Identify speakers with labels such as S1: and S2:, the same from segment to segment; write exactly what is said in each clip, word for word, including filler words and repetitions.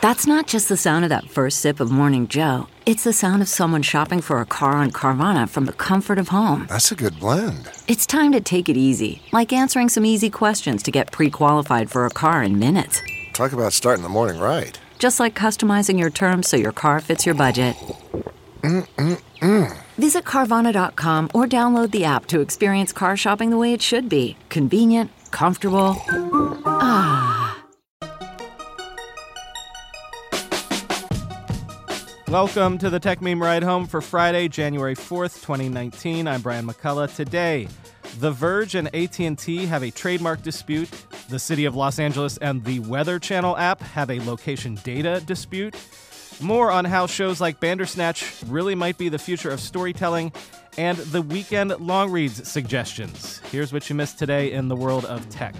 S1: That's not just the sound of that first sip of Morning Joe. It's the sound of someone shopping for a car on Carvana from the comfort of home.
S2: That's a good blend.
S1: It's time to take it easy, like answering some easy questions to get pre-qualified for a car in minutes.
S2: Talk about starting the morning right.
S1: Just like customizing your terms so your car fits your budget.
S2: Mm-mm-mm.
S1: Visit Carvana dot com or download the app to experience car shopping the way it should be. Convenient, comfortable. Ah.
S3: Welcome to the Tech Meme Ride Home for Friday, January fourth, twenty nineteen. I'm Brian McCullough. Today, The Verge and A T and T have a trademark dispute. The City of Los Angeles and the Weather Channel app have a location data dispute. More on how shows like Bandersnatch really might be the future of storytelling, and the weekend long reads suggestions. Here's what you missed today in the world of tech.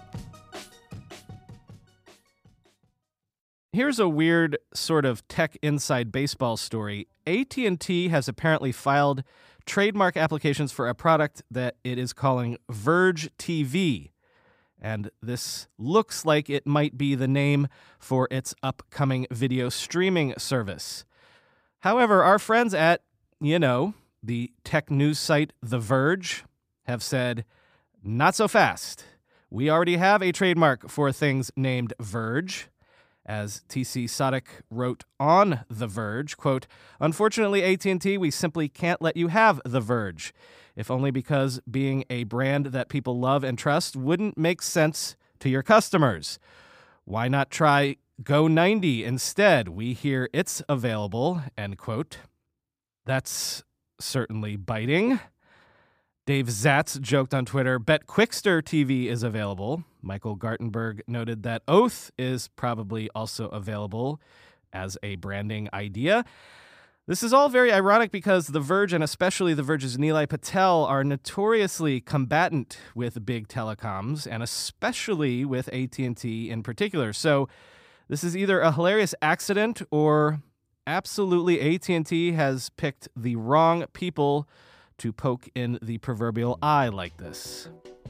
S3: Here's a weird sort of tech inside baseball story. A T and T has apparently filed trademark applications for a product that it is calling Verge T V. And this looks like it might be the name for its upcoming video streaming service. However, our friends at, you know, the tech news site The Verge have said, not so fast. We already have a trademark for things named Verge. As T C Sadek wrote on The Verge, quote, "Unfortunately, A T and T, we simply can't let you have The Verge, if only because being a brand that people love and trust wouldn't make sense to your customers. Why not try Go ninety instead? We hear it's available," end quote. That's certainly biting. Dave Zatz joked on Twitter, "Bet Quickster T V is available." Michael Gartenberg noted that Oath is probably also available as a branding idea. This is all very ironic because The Verge, and especially The Verge's Nilay Patel, are notoriously combatant with big telecoms, and especially with A T and T in particular. So this is either a hilarious accident or absolutely A T and T has picked the wrong people to poke in the proverbial eye like this.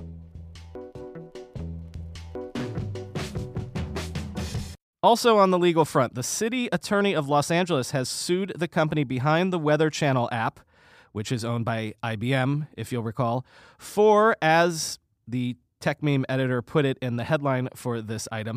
S3: Also on the legal front, the city attorney of Los Angeles has sued the company behind the Weather Channel app, which is owned by I B M, if you'll recall, for, as the Tech Meme editor put it in the headline for this item,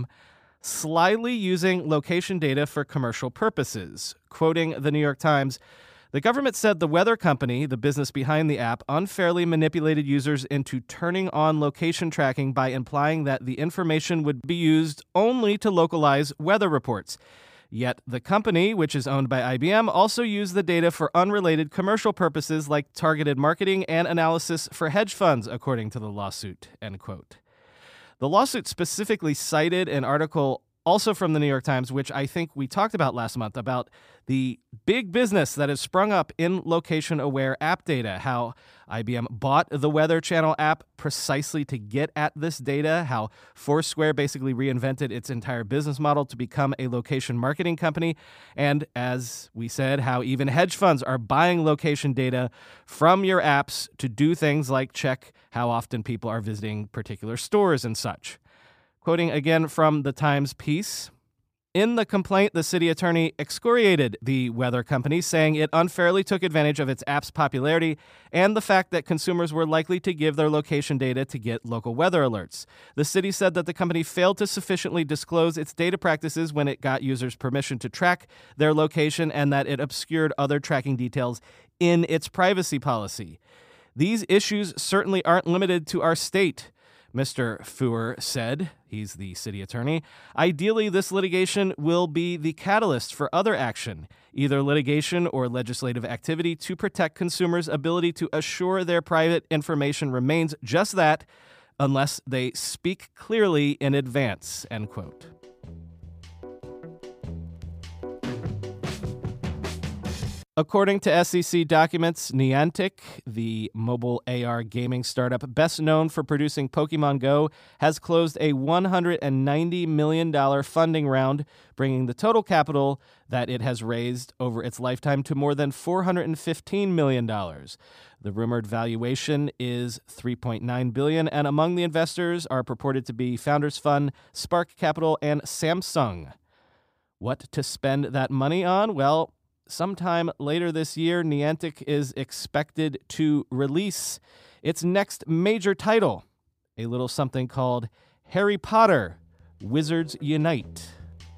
S3: slyly using location data for commercial purposes. Quoting the New York Times, "The government said the weather company, the business behind the app, unfairly manipulated users into turning on location tracking by implying that the information would be used only to localize weather reports. Yet the company, which is owned by I B M, also used the data for unrelated commercial purposes like targeted marketing and analysis for hedge funds," according to the lawsuit, end quote. The lawsuit specifically cited an article also from the New York Times, which I think we talked about last month, about the big business that has sprung up in location-aware app data, how I B M bought the Weather Channel app precisely to get at this data, how Foursquare basically reinvented its entire business model to become a location marketing company, and as we said, how even hedge funds are buying location data from your apps to do things like check how often people are visiting particular stores and such. Quoting again from the Times piece, "In the complaint, the city attorney excoriated the weather company, saying it unfairly took advantage of its app's popularity and the fact that consumers were likely to give their location data to get local weather alerts. The city said that the company failed to sufficiently disclose its data practices when it got users permission to track their location and that it obscured other tracking details in its privacy policy. These issues certainly aren't limited to our state," Mister Fuhr said. He's the city attorney. "Ideally, this litigation will be the catalyst for other action, either litigation or legislative activity, to protect consumers' ability to assure their private information remains just that, unless they speak clearly in advance," end quote. According to S E C documents, Niantic, the mobile A R gaming startup best known for producing Pokemon Go, has closed a one hundred ninety million dollars funding round, bringing the total capital that it has raised over its lifetime to more than four hundred fifteen million dollars. The rumored valuation is three point nine billion dollars, and among the investors are purported to be Founders Fund, Spark Capital, and Samsung. What to spend that money on? Well, sometime later this year, Niantic is expected to release its next major title, a little something called Harry Potter: Wizards Unite.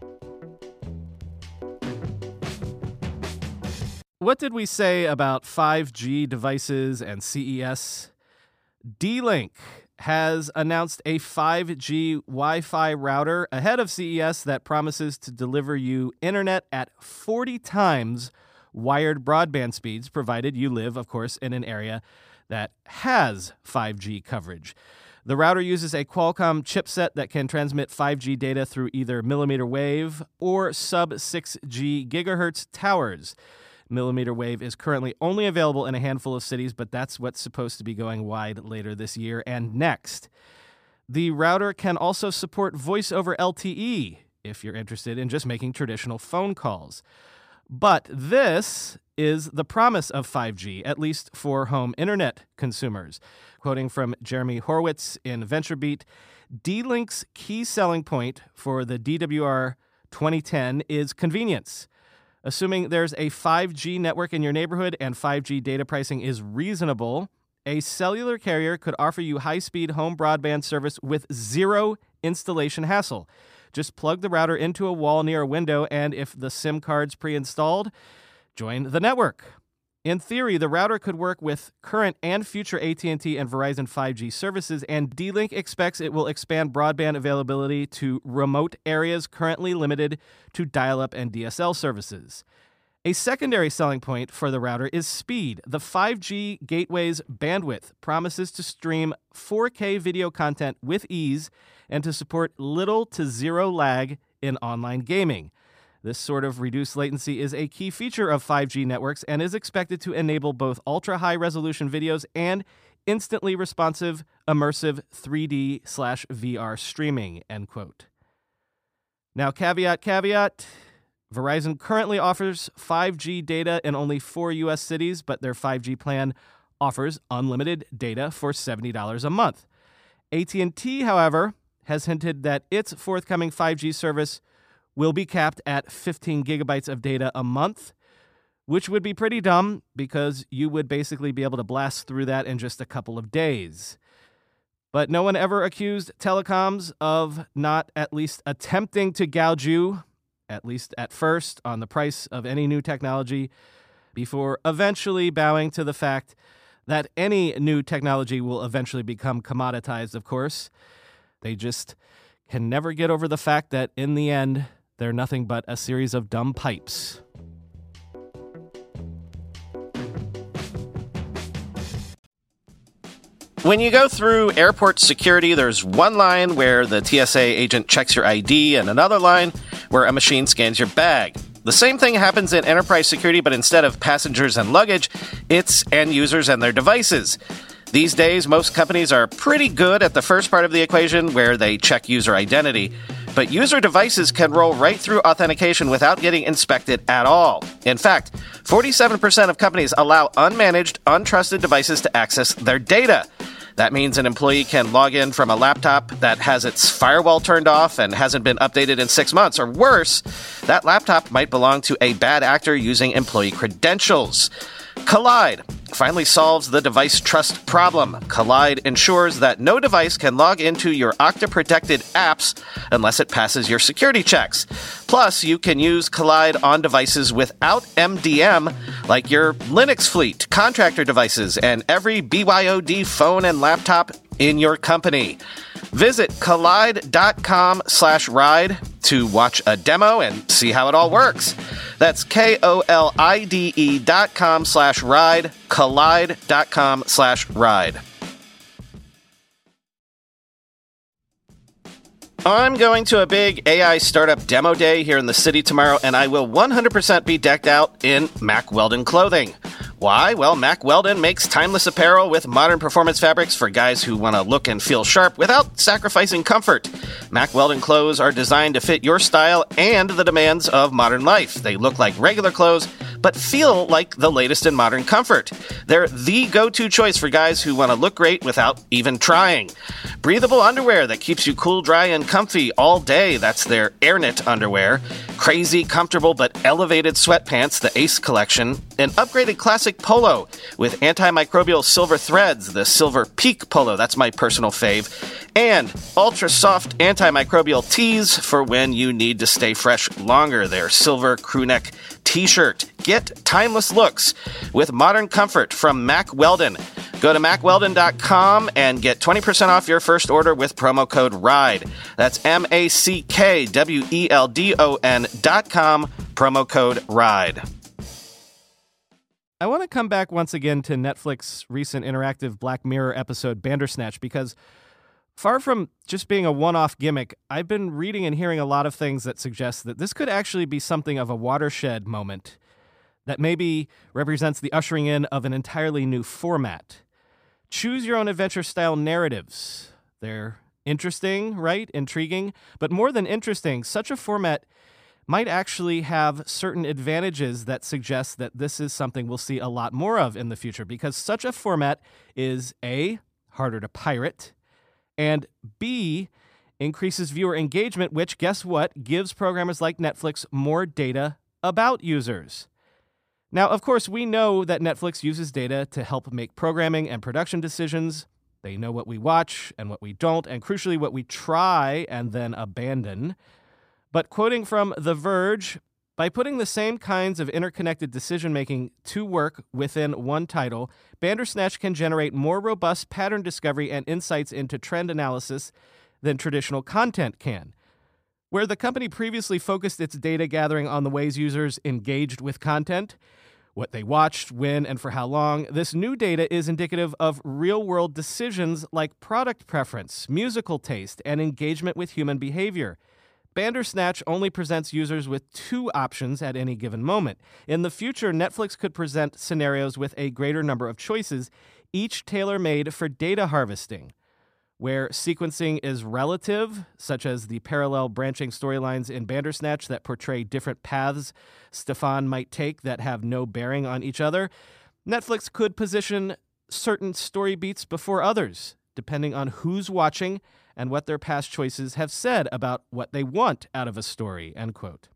S3: What did we say about five G devices and C E S? D-Link has announced a five G Wi-Fi router ahead of C E S that promises to deliver you internet at forty times wired broadband speeds, provided you live, of course, in an area that has five G coverage. The router uses a Qualcomm chipset that can transmit five G data through either millimeter wave or sub six G gigahertz towers. Millimeter wave is currently only available in a handful of cities, but that's what's supposed to be going wide later this year and next. The router can also support voice over L T E if you're interested in just making traditional phone calls. But this is the promise of five G, at least for home internet consumers. Quoting from Jeremy Horwitz in VentureBeat, D-Link's key selling point for the D W R twenty ten is convenience. Assuming there's a five G network in your neighborhood and five G data pricing is reasonable, a cellular carrier could offer you high-speed home broadband service with zero installation hassle. Just plug the router into a wall near a window, and if the SIM card's pre-installed, join the network. In theory, the router could work with current and future A T and T and Verizon five G services, and D-Link expects it will expand broadband availability to remote areas currently limited to dial-up and D S L services. A secondary selling point for the router is speed. The five G gateway's bandwidth promises to stream four K video content with ease and to support little to zero lag in online gaming. This sort of reduced latency is a key feature of five G networks and is expected to enable both ultra-high resolution videos and instantly responsive, immersive three D slash V R streaming, end quote. Now, caveat, caveat, Verizon currently offers five G data in only four U S cities, but their five G plan offers unlimited data for seventy dollars a month. A T and T, however, has hinted that its forthcoming five G service will be capped at fifteen gigabytes of data a month, which would be pretty dumb because you would basically be able to blast through that in just a couple of days. But no one ever accused telecoms of not at least attempting to gouge you, at least at first, on the price of any new technology, before eventually bowing to the fact that any new technology will eventually become commoditized, of course. They just can never get over the fact that in the end, they're nothing but a series of dumb pipes.
S4: When you go through airport security, there's one line where the T S A agent checks your I D and another line where a machine scans your bag. The same thing happens in enterprise security, but instead of passengers and luggage, it's end users and their devices. These days, most companies are pretty good at the first part of the equation where they check user identity, but user devices can roll right through authentication without getting inspected at all. In fact, forty-seven percent of companies allow unmanaged, untrusted devices to access their data. That means an employee can log in from a laptop that has its firewall turned off and hasn't been updated in six months, or worse, that laptop might belong to a bad actor using employee credentials. Kolide finally solves the device trust problem. Kolide ensures that no device can log into your Okta-protected apps unless it passes your security checks. Plus, you can use Kolide on devices without M D M, like your Linux fleet, contractor devices, and every B Y O D phone and laptop in your company. Visit kolide.com slash ride to watch a demo and see how it all works. That's K-O-L-I-D-E dot com slash ride, kolide.com slash ride. I'm going to a big A I startup demo day here in the city tomorrow, and I will one hundred percent be decked out in Mack Weldon clothing. Why? Well, Mack Weldon makes timeless apparel with modern performance fabrics for guys who want to look and feel sharp without sacrificing comfort. Mack Weldon clothes are designed to fit your style and the demands of modern life. They look like regular clothes, but feel like the latest in modern comfort. They're the go-to choice for guys who want to look great without even trying. Breathable underwear that keeps you cool, dry, and comfy all day. That's their AirKnit underwear. Crazy, comfortable, but elevated sweatpants, the Ace collection. An upgraded classic polo with antimicrobial silver threads, the Silver Peak polo. That's my personal fave. And ultra-soft antimicrobial tees for when you need to stay fresh longer. Their silver crewneck t-shirt. Get timeless looks with modern comfort from Mack Weldon. Go to mack weldon dot com and get twenty percent off your first order with promo code RIDE. That's M A C K W E L D O N dot com, promo code RIDE.
S3: I want to come back once again to Netflix's recent interactive Black Mirror episode Bandersnatch, because far from just being a one-off gimmick, I've been reading and hearing a lot of things that suggest that this could actually be something of a watershed moment that maybe represents the ushering in of an entirely new format. Choose-your-own-adventure-style narratives. They're interesting, right? Intriguing. But more than interesting, such a format might actually have certain advantages that suggest that this is something we'll see a lot more of in the future, because such a format is A, harder to pirate, and B, increases viewer engagement, which, guess what, gives programmers like Netflix more data about users. Now, of course, we know that Netflix uses data to help make programming and production decisions. They know what we watch and what we don't, and crucially, what we try and then abandon. But quoting from The Verge, by putting the same kinds of interconnected decision-making to work within one title, Bandersnatch can generate more robust pattern discovery and insights into trend analysis than traditional content can. Where the company previously focused its data gathering on the ways users engaged with content, what they watched, when, and for how long, this new data is indicative of real-world decisions like product preference, musical taste, and engagement with human behavior. Bandersnatch only presents users with two options at any given moment. In the future, Netflix could present scenarios with a greater number of choices, each tailor-made for data harvesting. Where sequencing is relative, such as the parallel branching storylines in Bandersnatch that portray different paths Stefan might take that have no bearing on each other, Netflix could position certain story beats before others, depending on who's watching and what their past choices have said about what they want out of a story, end quote.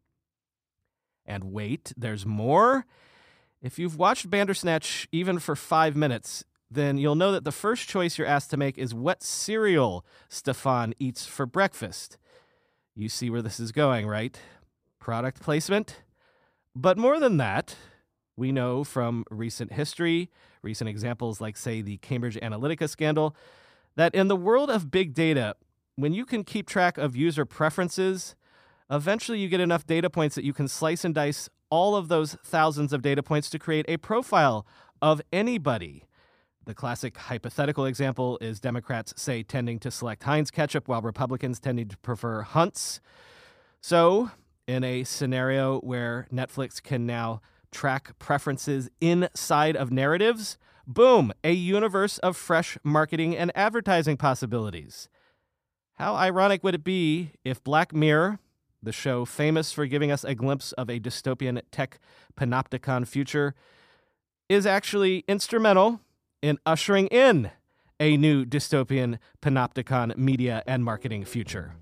S3: And wait, there's more? If you've watched Bandersnatch even for five minutes, then you'll know that the first choice you're asked to make is what cereal Stefan eats for breakfast. You see where this is going, right? Product placement? But more than that, we know from recent history, recent examples like, say, the Cambridge Analytica scandal, that in the world of big data, when you can keep track of user preferences, eventually you get enough data points that you can slice and dice all of those thousands of data points to create a profile of anybody. The classic hypothetical example is Democrats, say, tending to select Heinz ketchup while Republicans tending to prefer Hunt's. So, in a scenario where Netflix can now track preferences inside of narratives, boom, a universe of fresh marketing and advertising possibilities. How ironic would it be if Black Mirror, the show famous for giving us a glimpse of a dystopian tech panopticon future, is actually instrumental in ushering in a new dystopian panopticon media and marketing future.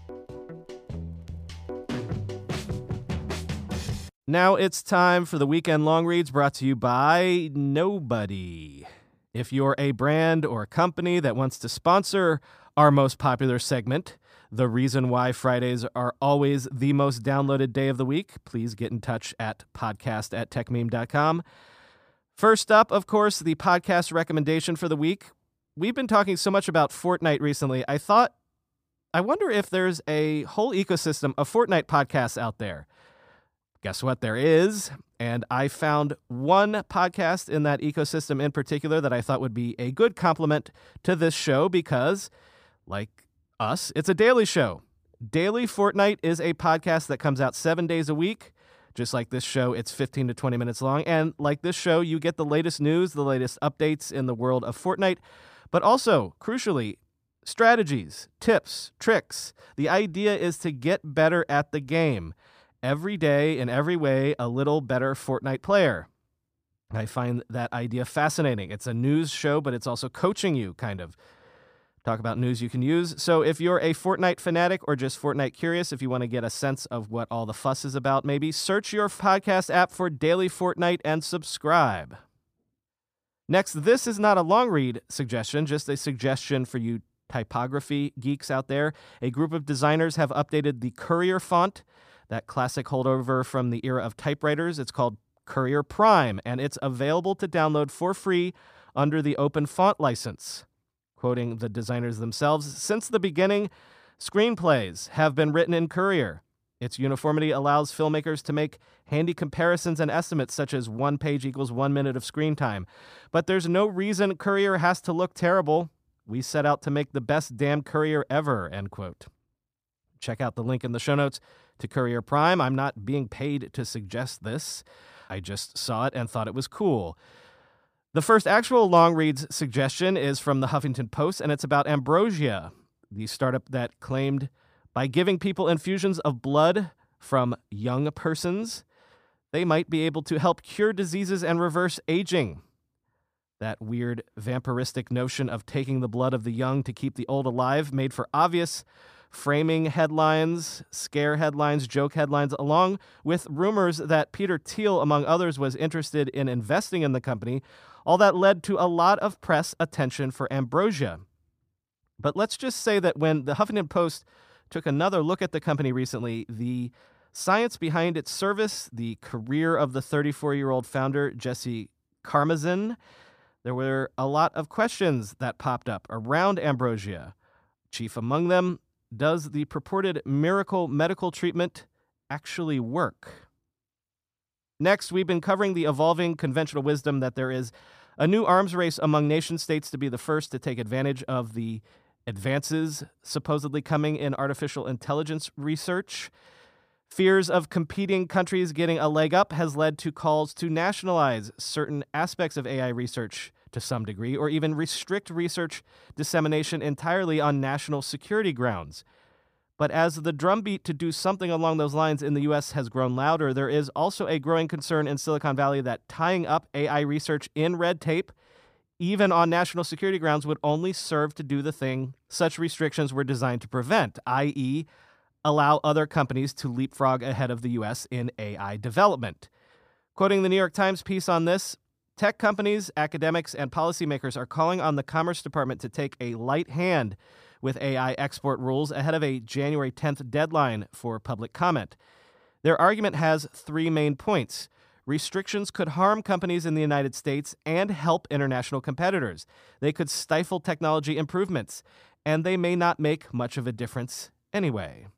S3: Now it's time for the Weekend Long Reads, brought to you by Nobody. If you're a brand or company that wants to sponsor our most popular segment, the reason why Fridays are always the most downloaded day of the week, please get in touch at podcast at techmeme dot com. First up, of course, the podcast recommendation for the week. We've been talking so much about Fortnite recently. I thought, I wonder if there's a whole ecosystem of Fortnite podcasts out there. Guess what? There is. And I found one podcast in that ecosystem in particular that I thought would be a good complement to this show because, like us, it's a daily show. Daily Fortnite is a podcast that comes out seven days a week. Just like this show, it's fifteen to twenty minutes long. And like this show, you get the latest news, the latest updates in the world of Fortnite, but also, crucially, strategies, tips, tricks. The idea is to get better at the game. every day, in every way, a little better Fortnite player. I find that idea fascinating. It's a news show, but it's also coaching you, kind of. Talk about news you can use. So if you're a Fortnite fanatic or just Fortnite curious, if you want to get a sense of what all the fuss is about, maybe search your podcast app for Daily Fortnite and subscribe. Next, this is not a long read suggestion, just a suggestion for you typography geeks out there. A group of designers have updated the Courier font, that classic holdover from the era of typewriters. It's called Courier Prime, and it's available to download for free under the Open Font license. Quoting the designers themselves, since the beginning, screenplays have been written in Courier. Its uniformity allows filmmakers to make handy comparisons and estimates such as one page equals one minute of screen time. But there's no reason Courier has to look terrible. We set out to make the best damn Courier ever, end quote. Check out the link in the show notes to Courier Prime. I'm not being paid to suggest this. I just saw it and thought it was cool. The first actual long reads suggestion is from the Huffington Post, and it's about Ambrosia, the startup that claimed by giving people infusions of blood from young persons, they might be able to help cure diseases and reverse aging. That weird vampiristic notion of taking the blood of the young to keep the old alive made for obvious framing headlines, scare headlines, joke headlines, along with rumors that Peter Thiel, among others, was interested in investing in the company. All that led to a lot of press attention for Ambrosia. But let's just say that when the Huffington Post took another look at the company recently, the science behind its service, the career of the thirty-four-year-old founder, Jesse Karmazin, there were a lot of questions that popped up around Ambrosia. Chief among them, does the purported miracle medical treatment actually work? Next, we've been covering the evolving conventional wisdom that there is a new arms race among nation states to be the first to take advantage of the advances supposedly coming in artificial intelligence research. Fears of competing countries getting a leg up has led to calls to nationalize certain aspects of A I research to some degree, or even restrict research dissemination entirely on national security grounds. But as the drumbeat to do something along those lines in the U S has grown louder, there is also a growing concern in Silicon Valley that tying up A I research in red tape, even on national security grounds, would only serve to do the thing such restrictions were designed to prevent, that is, allow other companies to leapfrog ahead of the U S in A I development. Quoting the New York Times piece on this, tech companies, academics, and policymakers are calling on the Commerce Department to take a light hand with A I export rules ahead of a January tenth deadline for public comment. Their argument has three main points. Restrictions could harm companies in the United States and help international competitors. They could stifle technology improvements, and they may not make much of a difference anyway.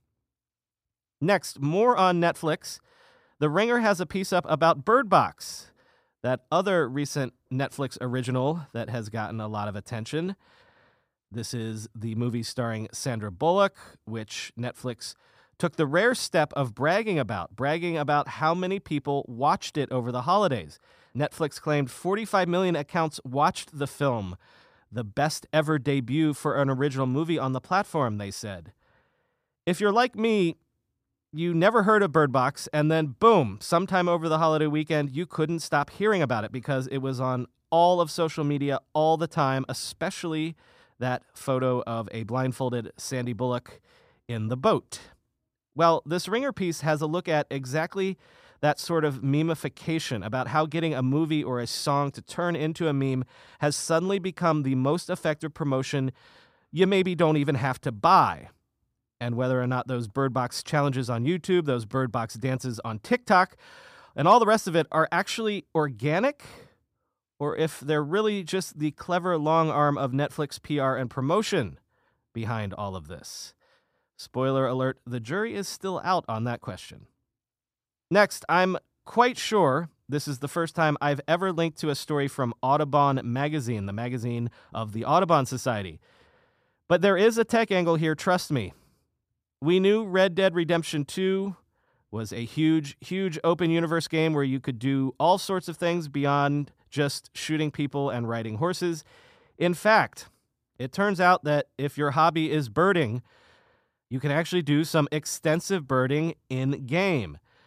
S3: Next, more on Netflix. The Ringer has a piece up about Bird Box, that other recent Netflix original that has gotten a lot of attention. This is the movie starring Sandra Bullock, which Netflix took the rare step of bragging about, bragging about how many people watched it over the holidays. Netflix claimed forty-five million accounts watched the film, the best ever debut for an original movie on the platform, they said. If you're like me, you never heard of Bird Box, and then boom, sometime over the holiday weekend, you couldn't stop hearing about it because it was on all of social media all the time, especially that photo of a blindfolded Sandy Bullock in the boat. Well, this Ringer piece has a look at exactly that sort of memification, about how getting a movie or a song to turn into a meme has suddenly become the most effective promotion you maybe don't even have to buy. And whether or not those Bird Box challenges on YouTube, those Bird Box dances on TikTok, and all the rest of it are actually organic, or if they're really just the clever long arm of Netflix P R and promotion behind all of this. Spoiler alert, the jury is still out on that question. Next, I'm quite sure this is the first time I've ever linked to a story from Audubon Magazine, the magazine of the Audubon Society. But there is a tech angle here, trust me. We knew Red Dead Redemption two was a huge, huge open universe game where you could do all sorts of things beyond just shooting people and riding horses. In fact, it turns out that if your hobby is birding, you can actually do some extensive birding in-game.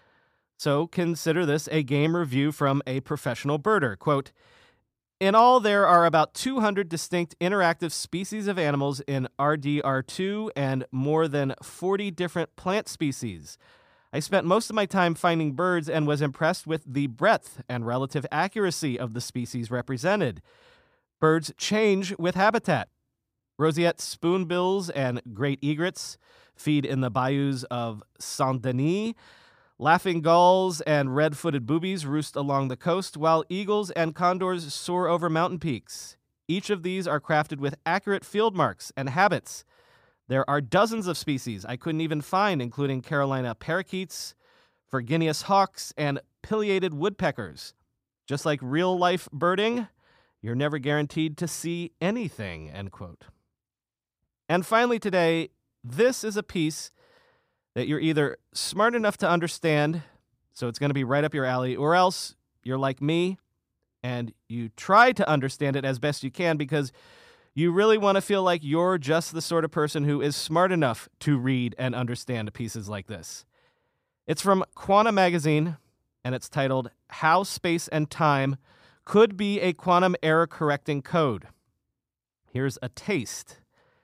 S3: So consider this a game review from a professional birder. Quote, in all, there are about two hundred distinct interactive species of animals in R D R two and more than forty different plant species. I spent most of my time finding birds and was impressed with the breadth and relative accuracy of the species represented. Birds change with habitat. Roseate spoonbills and great egrets feed in the bayous of Saint-Denis. Laughing gulls and red-footed boobies roost along the coast, while eagles and condors soar over mountain peaks. Each of these are crafted with accurate field marks and habits. There are dozens of species I couldn't even find, including Carolina parakeets, Virginius hawks, and pileated woodpeckers. Just like real-life birding, you're never guaranteed to see anything, end quote. And finally today, this is a piece that you're either smart enough to understand, so it's going to be right up your alley, or else you're like me and you try to understand it as best you can because you really want to feel like you're just the sort of person who is smart enough to read and understand pieces like this. It's from Quantum Magazine, and it's titled, How Space and Time Could Be a Quantum Error Correcting Code. Here's a taste.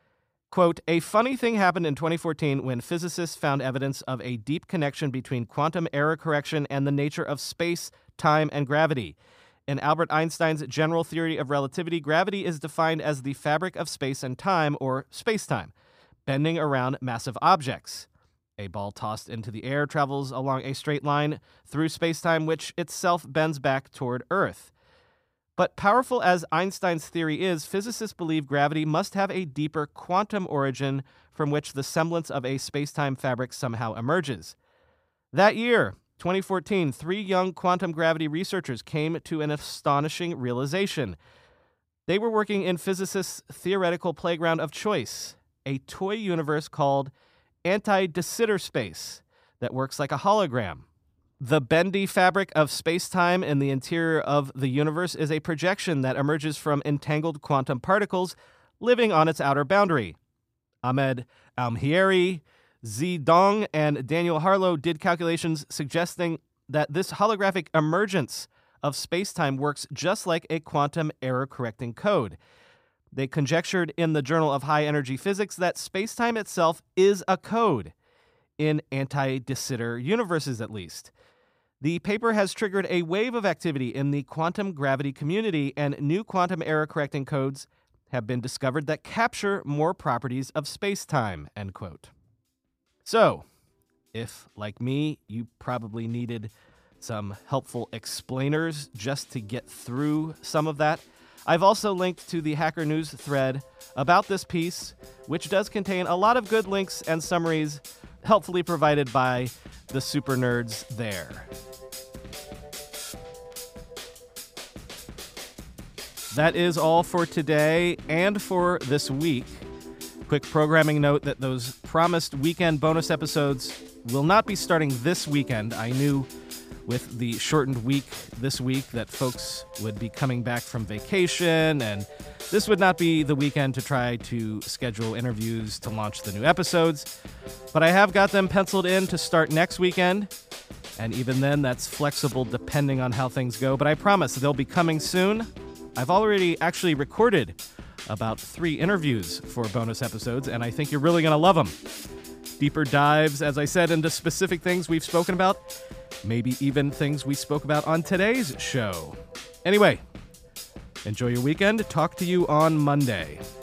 S3: Quote, a funny thing happened in twenty fourteen when physicists found evidence of a deep connection between quantum error correction and the nature of space, time, and gravity. In Albert Einstein's general theory of relativity, gravity is defined as the fabric of space and time, or spacetime, bending around massive objects. A ball tossed into the air travels along a straight line through spacetime, which itself bends back toward Earth. But powerful as Einstein's theory is, physicists believe gravity must have a deeper quantum origin from which the semblance of a spacetime fabric somehow emerges. That year, twenty fourteen, three young quantum gravity researchers came to an astonishing realization. They were working in physicists' theoretical playground of choice, a toy universe called anti-de Sitter space that works like a hologram. The bendy fabric of space-time in the interior of the universe is a projection that emerges from entangled quantum particles living on its outer boundary. Ahmed Almhieri, Zi Dong, and Daniel Harlow did calculations suggesting that this holographic emergence of space-time works just like a quantum error-correcting code. They conjectured in the Journal of High Energy Physics that space-time itself is a code, in anti-de Sitter universes at least. The paper has triggered a wave of activity in the quantum gravity community, and new quantum error-correcting codes have been discovered that capture more properties of space-time, end quote. So, if, like me, you probably needed some helpful explainers just to get through some of that, I've also linked to the Hacker News thread about this piece, which does contain a lot of good links and summaries helpfully provided by the super nerds there. That is all for today and for this week. Quick programming note that those promised weekend bonus episodes will not be starting this weekend. I knew with the shortened week this week that folks would be coming back from vacation, and this would not be the weekend to try to schedule interviews to launch the new episodes. But I have got them penciled in to start next weekend, and even then that's flexible depending on how things go. But I promise they'll be coming soon. I've already actually recorded about three interviews for bonus episodes, and I think you're really going to love them. Deeper dives, as I said, into specific things we've spoken about, maybe even things we spoke about on today's show. Anyway, enjoy your weekend. Talk to you on Monday.